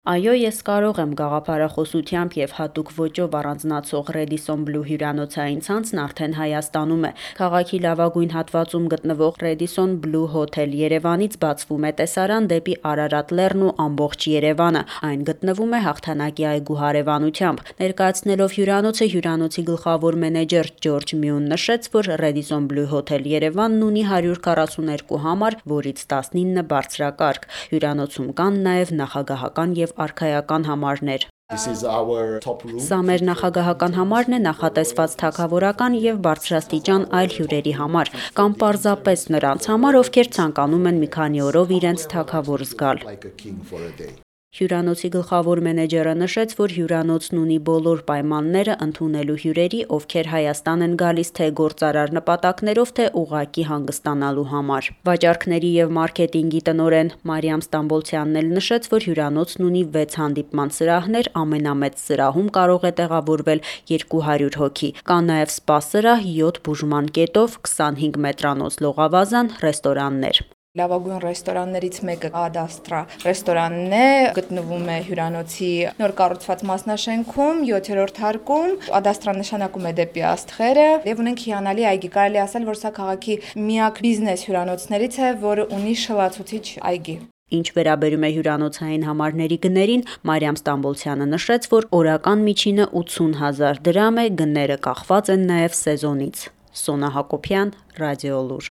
Այո, ես կարող եմ գաղափարախոսությամբ եւ հատուկ ոճով առանձնացող Radisson Blu հյուրանոցային ցանցն արդեն Հայաստանում է։ Քաղաքի լավագույն հատվածում գտնվող Radisson Blu Hotel Երևանից բացվում է տեսարան դեպի Արարատ լեռն ու ամբողջ Երևանը։ Այն գտնվում է Հաղթանակի այգու հարևանությամբ։ Ներկայացնելով հյուրանոցը, հյուրանոցի գլխավոր մենեջեր Ջորջ Մյուն նշեց, որ Radisson Blu Hotel Երևանն ունի 142 համար, որից 19 բարձրակարգ։ Հյուրանոցում կան նաեւ նախագահական եւ արքայական համարներ։ Սա մեր նախագահական համարն է նախատեսված թագավորական եւ բարձրաստիճան այլ հյուրերի համար, կամ պարզապես նրանց համար, ովքեր ցանկանում են մի քանի օրով իրենց թագավոր զգալ։ Հյուրանոցի գլխավոր մենեջերը նշեց, որ հյուրանոցն ունի բոլոր պայմանները ընդունելու հյուրերի, ովքեր Հայաստան են գալիս թե գործարար նպատակներով, թե ուղղակի հանգստանալու համար։ Վաճառքների եւ մարքեթինգի տնօրեն Մարիամ Ստամբոլցյանն էլ նշեց, որ հյուրանոցն ունի 6 հանդիպման սրահներ, ամենամեծ սրահում կարող է տեղավորվել 200 հոգի։ Կա նաեւ սպա սրահ 7 բուժման կետով, 25 մետրանոց լողավազան, ռեստորաններ։ Լավագույն ռեստորաններից մեկը Ադաստրա ռեստորանն է, գտնվում է հյուրանոցի նոր կառուցված մասնաշենքում, 7-րդ հարկում։ Ադաստրա նշանակում է դեպի աստղերը եւ ունենք հիանալի այգի։ Կարելի ասել, որ սա քաղաքի միակ բիզնես հյուրանոցներից է, որը ունի շլացուցիչ այգի։ Ինչ վերաբերում է հյուրանոցային համարների գներին, Մարիամ Ստամբոլցյանը նշեց, որ օրական միջինը 80,000 դրամ է, գները կախված են նաև սեզոնից։ Սոնա Հակոբյան, Ռադիոլուր։